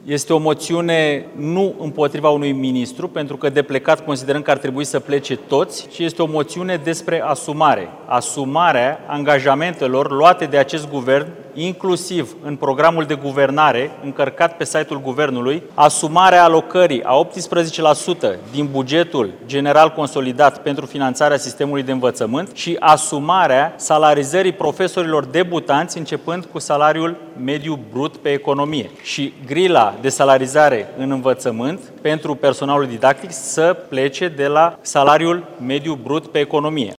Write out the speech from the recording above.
Este o moțiune nu împotriva unui ministru, pentru că de plecat considerăm că ar trebui să plece toți, ci este o moțiune despre asumare. Asumarea angajamentelor luate de acest guvern, inclusiv în programul de guvernare încărcat pe site-ul guvernului, asumarea alocării a 18% din bugetul general consolidat pentru finanțarea sistemului de învățământ și asumarea salarizării profesorilor debutanți începând cu salariul mediu brut pe economie și grila de salarizare în învățământ pentru personalul didactic să plece de la salariul mediu brut pe economie.